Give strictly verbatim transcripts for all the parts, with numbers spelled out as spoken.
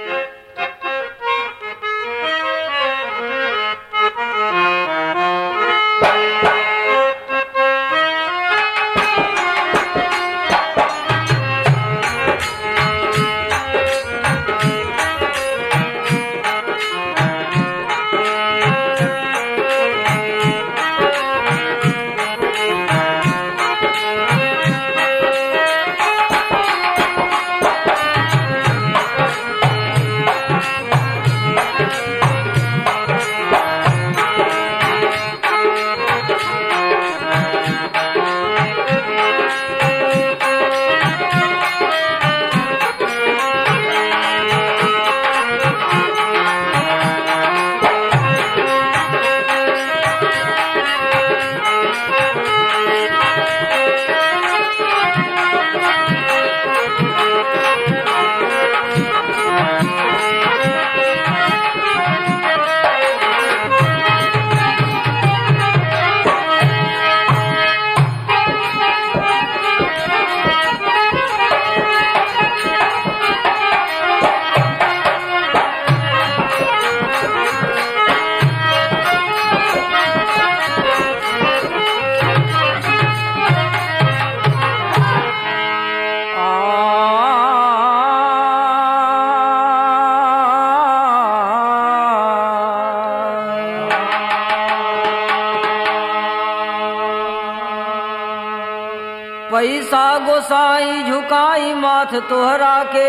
पैसा गोसाई झुकाई माथ तोहरा के,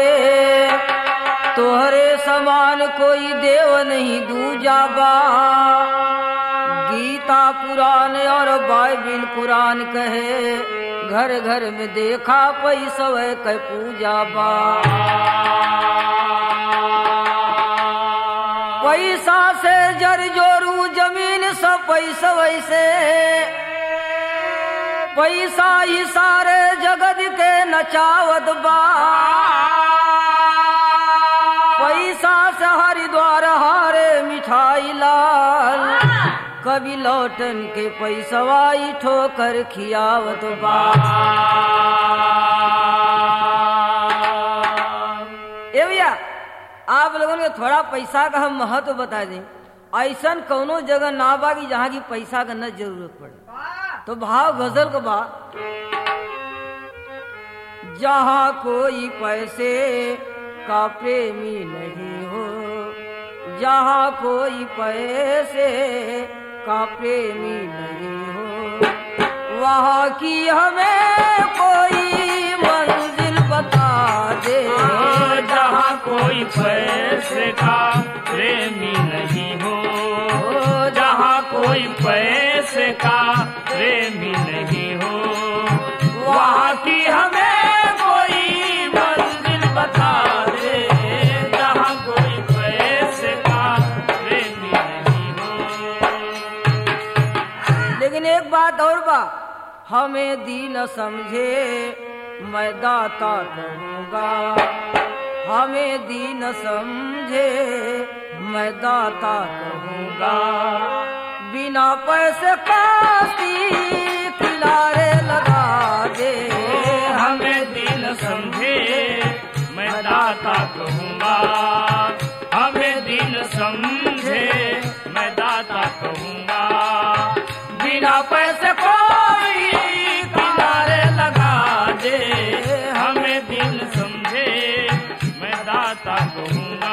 तोहरे समान कोई देव नहीं दूजा बा। गीता पुराण और बाइबिल कुरान कहे, घर घर में देखा पैसा के पूजा बा। पैसा से जर जोरू जमीन सब पैसा वैसे, पैसा ही सारे जगत के नचावत बा। पैसा से हरिद्वार हारे मिठाई लाल, कभी लौटन के पैसवाई ठोकर खियावत बा। ए भैया आप लोगों ने थोड़ा पैसा का हम महत्व बता दें। ऐसा कौनो जगह ना बा कि जहाँ की पैसा का न जरूरत पड़े। तो भाव गजल को बा, जहाँ कोई पैसे का प्रेमी नहीं हो, जहाँ कोई पैसे का प्रेमी नहीं हो, वहाँ की हमें कोई मंजिल बता दे। जहाँ कोई पैसे का प्रेमी नहीं हो, जहाँ कोई पैसे का प्रेमी नहीं हो, वहाँ की हमें कोई मंजिल बता दे। जहाँ कोई पैसे का प्रेमी नहीं हो। लेकिन एक बात और बा, हमें दीन समझे मैं दाता कहूँगा, हमें दीन समझे मैं दाता कहूँगा। बिना पैसे काशी किनारे लगा दे। हमें दीन समझे मैं दाता कहूँगा, हमें दीन समझे मैं दाता कहूँगा। बिना पैसे कोई किनारे लगा दे। हमें दीन समझे मैं दाता कहूँगा।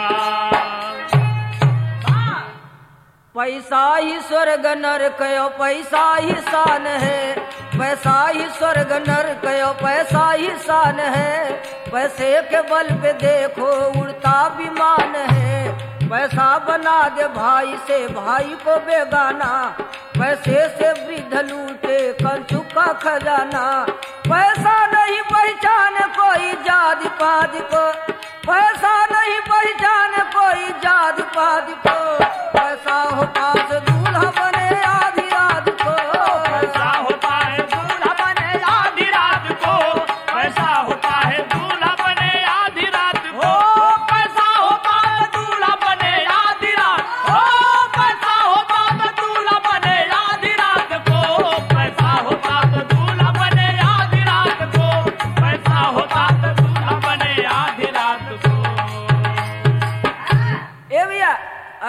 पैसा ही स्वर्ग नरक यो पैसा ही शान है, पैसा ही स्वर्ग नरक यो पैसा ही शान है। पैसे के बल पे देखो उड़ता विमान है, पैसा बना दे भाई से भाई को बेगाना। पैसे से वृद्ध लूटे कंचू का खजाना। पैसा नहीं पहचान कोई जाति पाति को, पैसा नहीं पहचान कोई जाति पाति को। पैसा हो पास दूल्हा बने आधी रात को, पैसा होता है दूल्हा बने आधी रात को, पैसा होता है दूल्हा बने आधी रात को, पैसा होता है दूल्हा बने आधी रात को, पैसा होता है दूल्हा बने आधी रात को, पैसा होता है दूल्हा बने आधी रात को, पैसा होता है दूल्हा बने आधी रात को।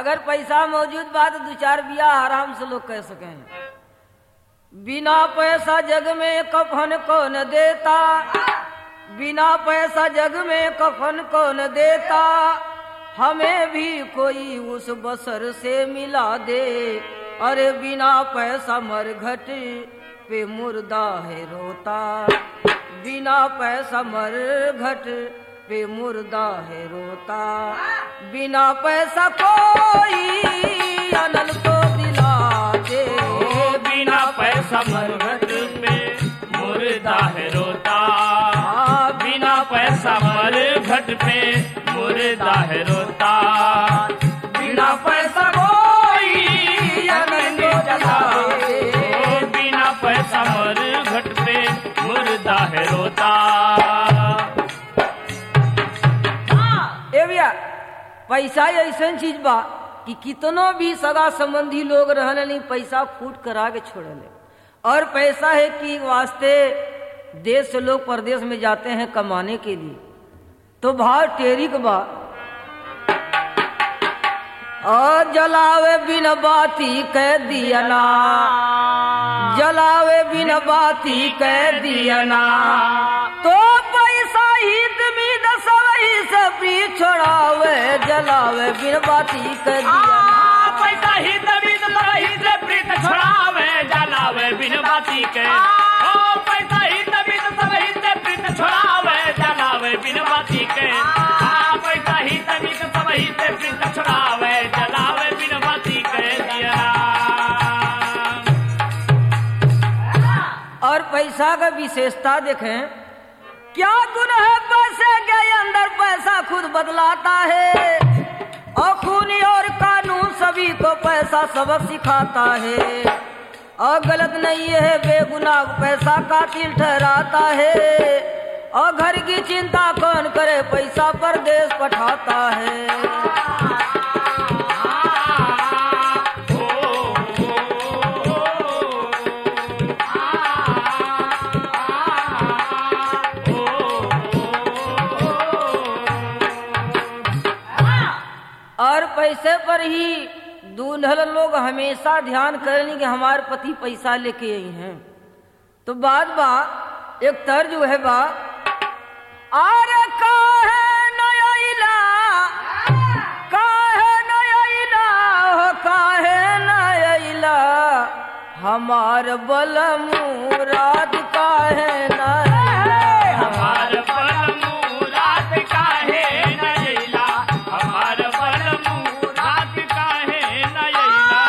अगर पैसा मौजूद बा तो दो चार बियाह आराम से लोग कह सके। बिना पैसा जग में कफन कौन देता, बिना पैसा जग में कफन कौन देता, हमें भी कोई उस बसर से मिला दे। अरे बिना पैसा मरघट पे मुर्दा है रोता, बिना पैसा मरघट पे मुर्दा है रोता, बिना पैसा कोई अनल को दिला दे। बिना पैसा मरघट पे मुर्दा है रोता, बिना पैसा मरघट पे मुर्दा है रोता, बिना पैसा कोई अनल को जला दे। बिना पैसा मरघट पे मुर्दा है रोता। पैसा ऐसा चीज बा कि कितनो भी सगा संबंधी लोग रहने नहीं पैसा फूट करा के छोड़ले। और पैसा है कि वास्ते देश से लोग परदेश में जाते हैं कमाने के लिए, तो भाव टेरिक बा। और जलावे बिन बाती कह दिया ना, जलावे बिन बाती कह दिया ना, तो पैसा ही से प्री छोड़ावे, जलावे बिन बाती कह दिया ना। पैसा ही तभी से प्रीत छोड़ावे, जलावे बिन बाती के। ओ पैसा ही तभी से प्रीत छोड़ावे, जलावे बिन बाती के। आ पैसा ही तभी से प्रीत छोड़ावे, जलावे बिन बाती के दिया। और पैसा का विशेषता देखें, क्या गुण है पैसे के अंदर, पैसा खुद बदलाता है। और खूनी और कानून सभी को पैसा सबक सिखाता है। और गलत नहीं है बेगुनाह पैसा कातिल ठहराता है। और घर की चिंता कौन करे पैसा परदेश पठाता है। और पैसे पर ही दूल्हन लोग हमेशा ध्यान करेंगे कि हमारे पति पैसा लेके आई हैं। तो बात बा एक तर्ज है बा, अरे काहे नयला, काहे नयला, हो काहे नयला, हमार बल मुराद काहे नयला, हमार बल मुराद काहे नयला, हमार बल मुराद काहे नयला।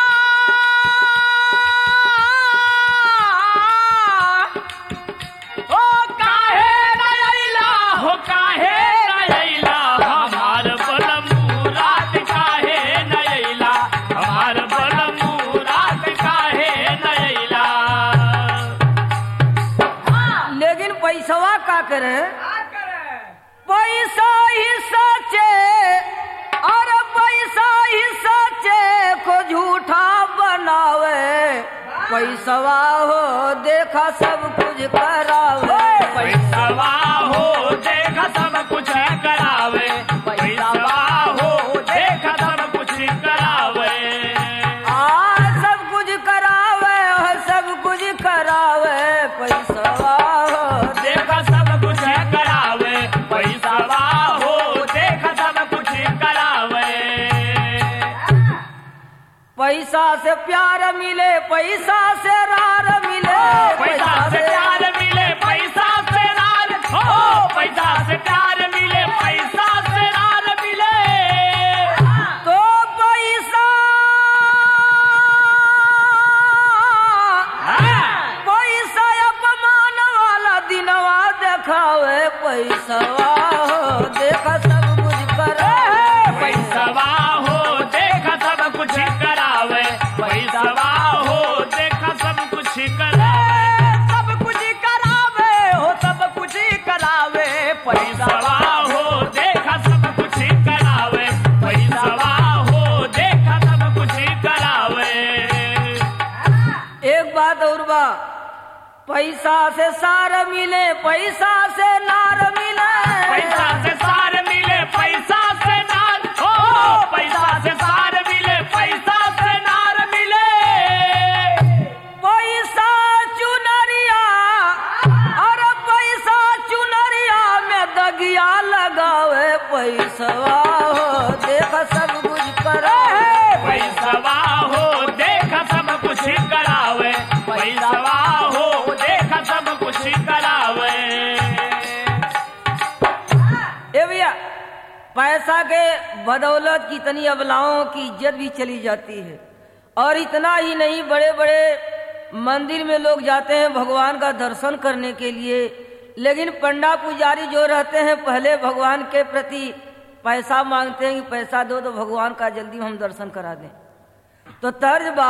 ओ काहे नयला, हो काहे नयला, हमार बल मुराद काहे नयला, हमार बल मुराद काहे नयला। लेकिन पैसवा का करे, पैसा ही सचे, अरे पैसा ही सचे को झूठा बनावे। पैसवा हो देखा सब कुछ करावे, पैसवा हो देखा सब कुछ करावे, पैसवा हो देखा सब कुछ करावे। आ सब कुछ करावे, सब कुछ करावे, पैसवा हो देखा सब कुछ करावे, पैसवा हो देखा सब कुछ करावे। पैसा से प्यार मिले, पैसा से रार मिले, पैसा से प्यार मिले, पैसा से रार, हो पैसा से प्यार मिले, पैसा से रार मिले। तो पैसा, पैसा अपमान वाला दिनवा देखावे, पैसवा हो देखा सब कुछ करे, पैसवा हो देखा सब कुछ करावे, पैसवा हो देखा सब कुछ करावे, सब कुछ करावे, हो सब कुछ करावे, पैसवा हो देखा सब कुछ करावे, पैसवा हो देखा सब कुछ करावे। एक बात और बा, पैसा से सार मिले, पैसा से नार मिले, पैसा से सार मिले, पैसा से नार, हो पैसा से सार लगावे पैसवा हो देख सब कुछ करे पैसवा हो देख सब कुछ करावे पैसवा हो देख सब कुछ करावे। ए भैया पैसा के बदौलत कितनी अबलाओं की इज्जत भी चली जाती है। और इतना ही नहीं, बड़े बड़े मंदिर में लोग जाते हैं भगवान का दर्शन करने के लिए, लेकिन पंडा पुजारी जो रहते हैं पहले भगवान के प्रति पैसा मांगते हैं कि पैसा दो तो भगवान का जल्दी हम दर्शन करा दें। तो तर्ज बा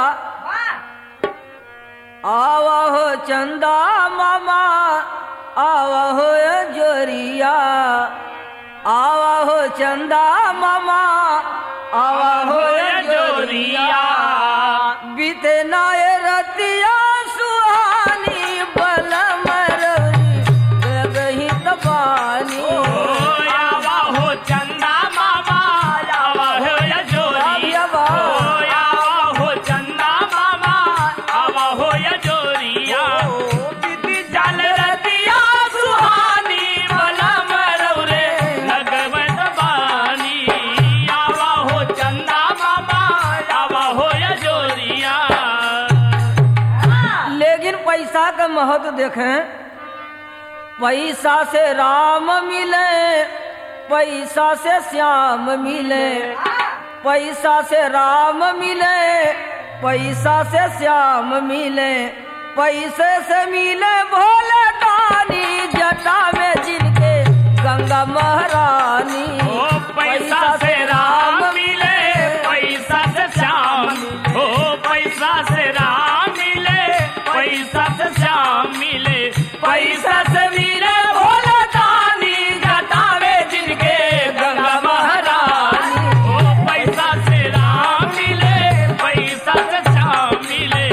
आवा हो चंदा मामा आवा हो जोरिया आवा हो चंदा मामा आवा हो जोरिया बीते नाए रतिया सुहानी बलम रही तबानी आवा हो चंदा मामा आवा हो जोरिया आवा हो चंदा मामा आवा हो जोरिया बीती जल रतिया सुहानी बलम रे लगवे तबानी आवा हो चंदा मामा आवा हो जोरिया। लेकिन पैसा का महत्व देखें, पैसा से राम मिले पैसा से श्याम मिले पैसा से राम मिले पैसा से श्याम मिले पैसे से मिले भोले दानी जटा में जिनके गंगा महारानी ओ पैसा से राम मिले पैसा से श्याम ओ पैसा से राम मिले पैसा से श्याम मिले पैसा से मिले भोले दानी जटा में जिनके गंगा महारानी ओ पैसा से राम मिले पैसा से श्याम मिले।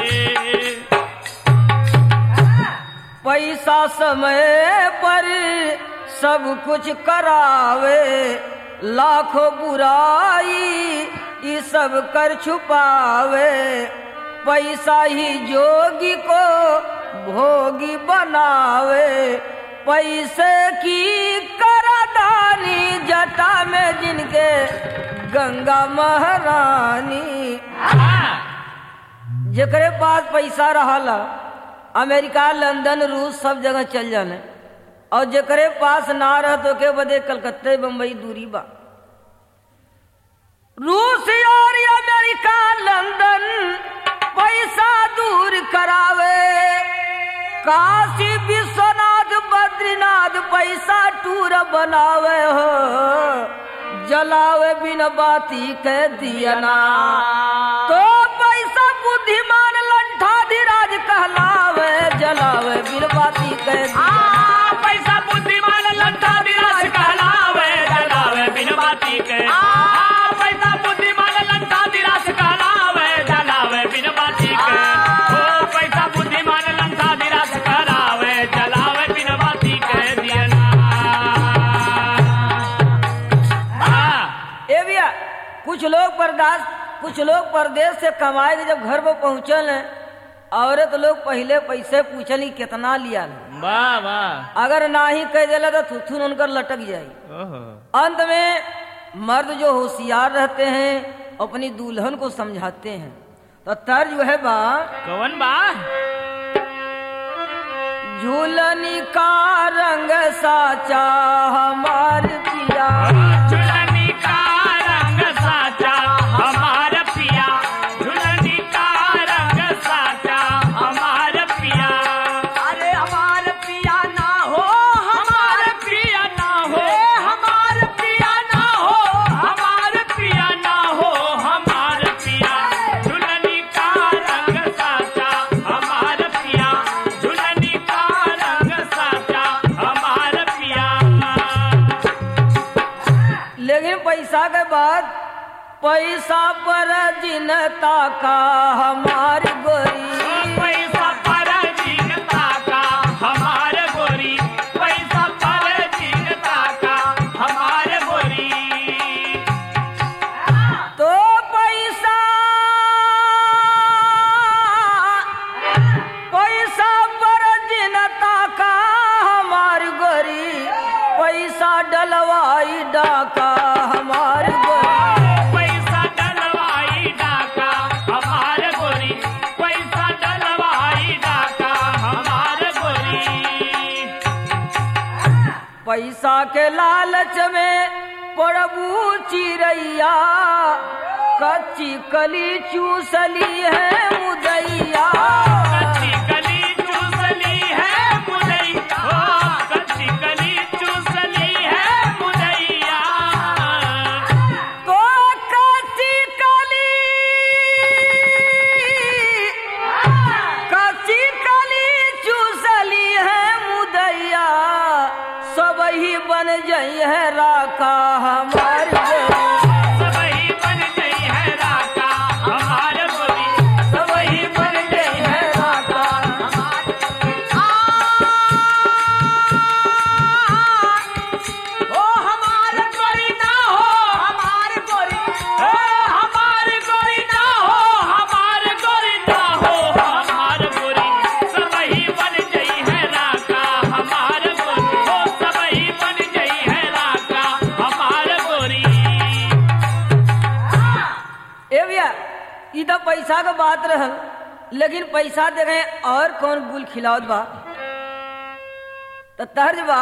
पैसा समय पर सब कुछ करावे लाखों बुराई ये सब कर छुपावे पैसा ही जोगी को भोगी बनावे पैसे की करादानी जटा में जिनके गंगा महारानी। जेकरे पास पैसा रहला अमेरिका लंदन रूस सब जगह चल जाने और जेकरे पास ना रह तो के बदे कलकत्ते बम्बई दूरी बा। रूस और अमेरिका लंदन पैसा दूर करावे काशी विश्वनाथ बद्रीनाथ पैसा टूर बनावे हो जलावे बिन बाती के दियना तो पैसा बुद्धिमान लंठा धीराज कहलावे जलावे बिन बाती के दियना पैसा बुद्धिमान लंठा धीराज कहलावे जलावे बिन बाती के पैसा बुद्धिमान लंठा धीराज कहलावे जलावे बिन बाती के ओ पैसा बुद्धिमान लंठा धीराज कहलावे जलावे बिन बाती के दियना। ए भैया कुछ लोग परदास कुछ लोग परदेश से कमाए के जब घर पर पहुंचल औरत लोग पहले पैसे पूछली कितना लिया वाह वाह अगर ना ही कह दिला तो थुथुन उनकर लटक जाई। अंत में मर्द जो होशियार रहते हैं अपनी दुल्हन को समझाते हैं। तो तर्ज है बा कौन बा झूलनी का रंग साचा हमार पिया झुलनी का रंग साचा हमार पिया झुलनी का रंग साचा हमार पिया अरे हमार पिया ना हो हमार पिया ना हो हमार पिया ना हो हमार पिया ना हो हमार पिया झुलनी का रंग साचा हमार पिया झुलनी का रंग साचा हमार पिया। लेकिन पैसा के बाद पैसा पर जिनता का हमार गोरी पैसा पर जिनता का हमार गोरी पैसा पर जिनता का हमार गोरी तो पैसा पैसा पर जिनता का हमार गोरी पैसा डलवाई डाका हमारी गोरी। पैसा डलवाई डाका हमारे गोरी, पैसा डलवाई डाका हमारे गोरी। पैसा के लालच में पड़बू चिरैया, कच्ची कली चूसली है मुदैया। कच्ची कली चूसली है मुदैया, ओ कच्ची कली चूसली है मुदैया। तो कच्ची कली कच्ची कली चूसली है मुदैया, सब ही बन जई है राका हमारी गोरी। सबही बन गई है राका हमारे गोरी, सबही बन गई है राका हमारे ओ हमारे गोरी ना हो हमारे गोरी, ओ हमारे गोरी ना हो हमारे गोरी ना हो हमारे गोरी, सबही बन गई है राका हमारे गोरी, ओ सबही बन गई है राका हमारे गोरी। ए भैया ई तो पैसा का बात रहल, लेकिन पैसा देखे और कौन गुल खिलावत बा तो तर्ज बा।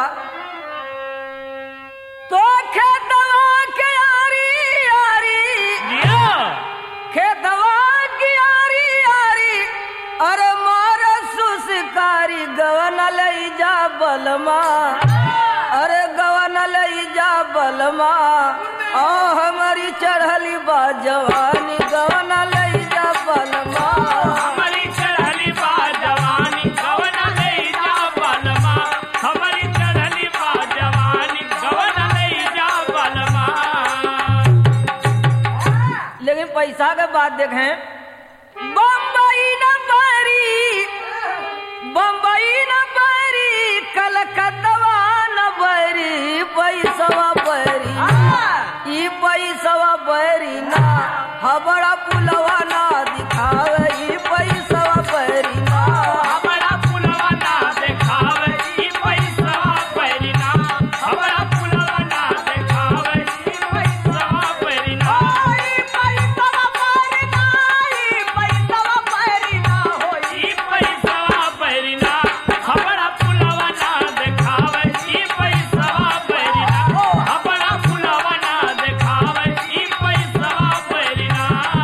तो खेतवा के आरी आरी, जिया खेतवा की आरी आरी, अरे मार सुसकारी गवन लई जा बलमा, अरे गवन लई जा बलमा। ओ हमारी चढ़ली बा जवानी गवन लई जा बलमा। हमारी चढ़ली बा जवानी गवन लई जा बलमा, हमारी चढ़ली बा जवानी गवन लई जा बलमा। लेकिन पैसा के बात देखें, बम्बई न बरी, बम्बई न बरी, कलकत्ता न बरी, पैसवा बरी, ई पैसवा बरी ना, हबड़ा पुलवा ना दिखावे, ई पैसवा बरी ना। हमारा पुलवा ना देखावे ई पैसवा पैरी ना, हमारा पुलवा ना देखावे ई पैसवा पैरी ना। ई पैसवा पैरी ना, ई पैसवा पैरी ना हो ई पैसवा पैरी ना, हमारा पुलवा ना देखावे ई पैसवा पैरी ना, हमारा पुलवा ना देखावे ई पैसवा पैरी ना।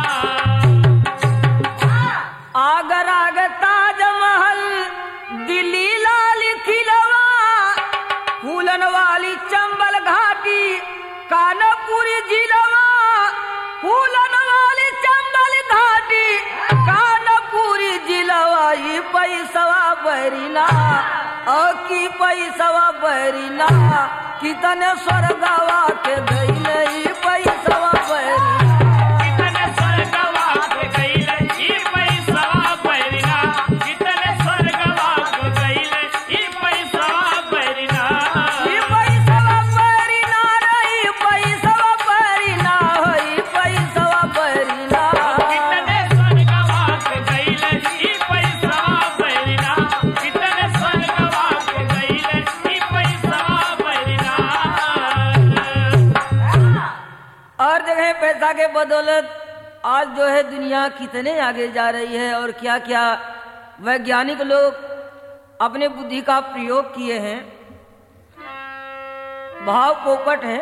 आगर आग ताजमहल, दिल्ली लाल किलवा, फूलन वाली चंबल घाटी, कानपुरी जिलवा, फूलन वाली चंबल घाटी, कानपुरी जिलवा, ई पैसवा बरीना, ओ की पैसवा बरीना, कितने स्वर्गवा के गईले ई पैसवा बरीना। कितने स्वर्गवा के गईले ई पैसवा पैरी ना, कितने स्वर्गवा के गईले ई पैसवा पैरी ना। ई पैसवा बरीना रे, ई पैसवा बरीना हो, ई पैसवा बरीना। कितने स्वर्गवा के गईले ई पैसवा पैरी ना, कितने स्वर्गवा के गईले ई पैसवा पैरी ना। और जगह पैसा के बदौलत आज जो है दुनिया कितने आगे जा रही है, और क्या क्या वैज्ञानिक लोग अपने बुद्धि का प्रयोग किए हैं। भाव पोपट है,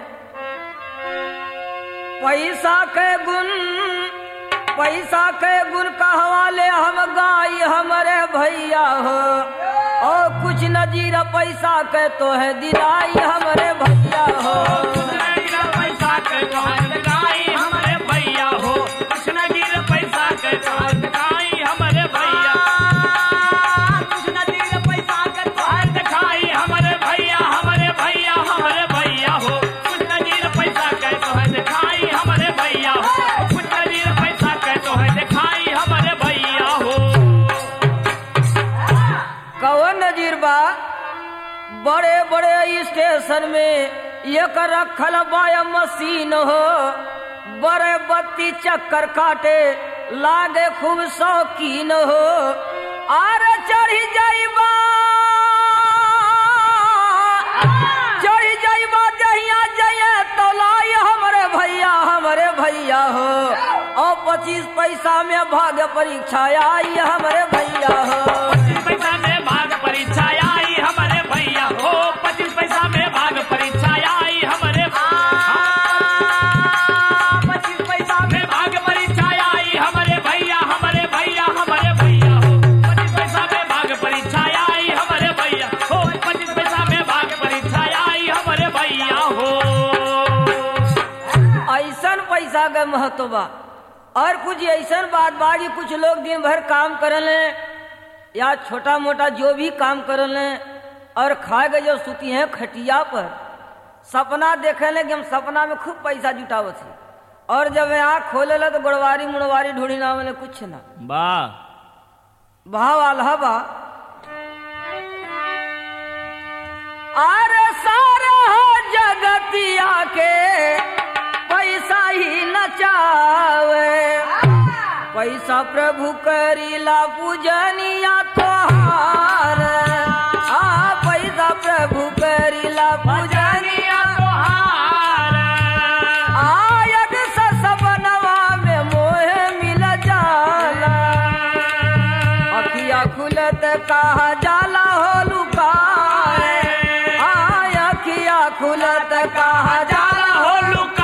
पैसा के गुण, पैसा के गुण का हवाले हम गाई हमारे भैया हो, और कुछ नजीर पैसा के तो है दिलाई हमारे भैया हो। पैसा के तोहर दिखाई हमारे भैया हो, कुछ न गिर पैसा के तोहर दिखाई हमारे भैया, कुछ न गिर पैसा के तोहर दिखाई हमारे भैया, हमारे भैया हमारे भैया हो, कुछ न गिर पैसा के तोहर दिखाई हमारे भैया हो, कुछ न गिर पैसा के तोहर दिखाई हमारे भैया हो। कौन नजीर बा बड़े बड़े स्टेशन में एक रखल बाय मशीन हो, बड़े बत्ती चक्कर काटे लागे खूब शौकीन हो। आर चढ़ी जाइबा चढ़ी जाइबा जहिया जइया तो भैया हो, और पच्चीस पैसा में भाग्य परीक्षा आई हमारे भैया हो। पच्चीस पैसा में भाग परीक्षा आई हमारे भैया हो, पच्चीस पैसा में भाग परीक्षा आई हमारे पच्चीस पैसा में भाग परीक्षा आई हमारे भैया, हमारे भैया हमारे भैया हो, पच्चीस पैसा में भाग परीक्षा आई हमारे भैया हो, पच्चीस पैसा में भाग परीक्षा आई हमारे भैया हो। ऐसन पैसा का महत्व बा। और कुछ ऐसन बात बा कि कुछ लोग दिन भर काम करले या छोटा मोटा जो भी काम करले और खाए के जो सुती हैं खटिया पर, सपना देखे ले कि हम सपना में खूब पैसा जुटावत थी, और जब आँख खोले ला तो गोड़वारी मुड़वारी ढूंढी ना मिले कुछ ना। वाह भाव आल्हा बा। अरे सारे हो जगतिया के पैसा ही नचावे, पैसा प्रभु करीला पूजनिया तोहार, आ पैसा प्रभु करीला पूजनिया तोहार। आयद से सपनवा में मोहे मिल जाला, अखिया खुलत कहा जाला हो लुकाए, आय अखिया खुलत कहा जाला हो लुकाए।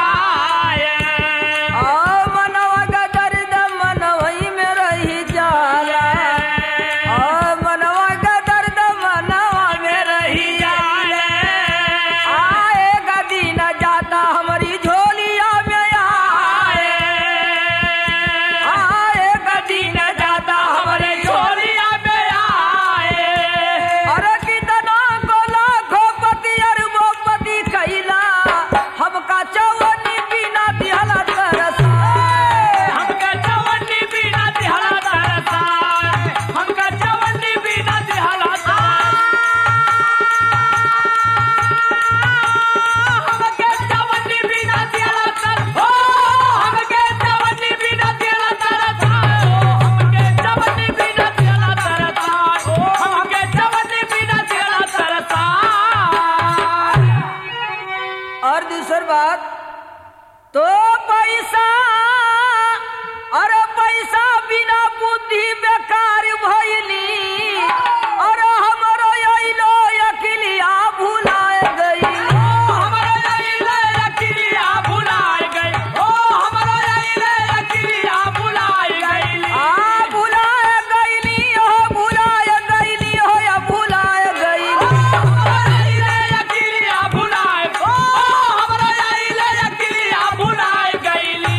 तो पैसा, अरे पैसा बिना बुद्धि बेकार भइली, अरे हमरो अइलो अकिलिया भुलाए गई, हमरो अइलो अकिलिया भुलाए गई, ओ हमरो अइलो अकिलिया भुलाए गई, आ भुलाए गईली हो, भुलाए गईली हो या भुलाए गई, हमरो अइलो अकिलिया भुलाए, ओ हमरो अइलो अकिलिया भुलाए गईली।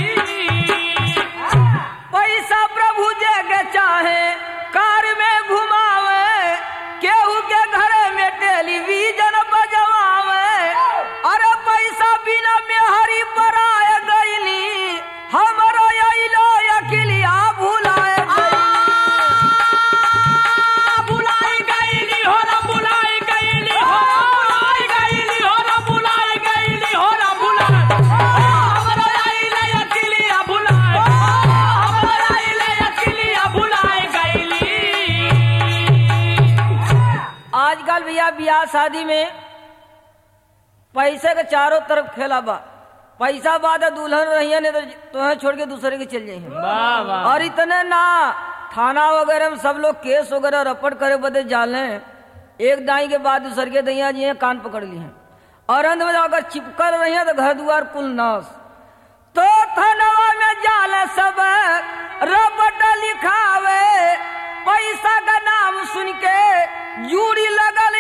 पैसा प्रभु जे के चाहे कार में घुमावे, केहू के घर में टेलीविजन बजवावे, अरे पैसा बिना मेहरी पराए गईली, हमरो अइलो अकिलिया भुलाए भुलाई गईली हो रा भुलाई गईली हो, भुलाई गईली हो रा भुलाई गईली हो रा भुलाई, हमरो अइलो अकिलिया भुलाए, हमरो अइलो अकिलिया भुलाई गईली। आजकल भैया ब्याह शादी में पैसे के चारों तरफ खेला बा, पैसा बाद दुल्हन रही नहीं तो तुम्हें छोड़ के दूसरे के चल जाइए। वाह वाह। और इतने ना, थाना वगैरह में सब लोग केस वगैरह रपट करे बदे जाले, एक दाई के बाद दूसर के दैया जी कान पकड़ ली हैं, और अंत में अगर चिपकल रही है तो घर द्वार कुल नाश। तो थानवा में जाले सब रपट लिखावे, पैसा का नाम सुन के जूड़ी लगल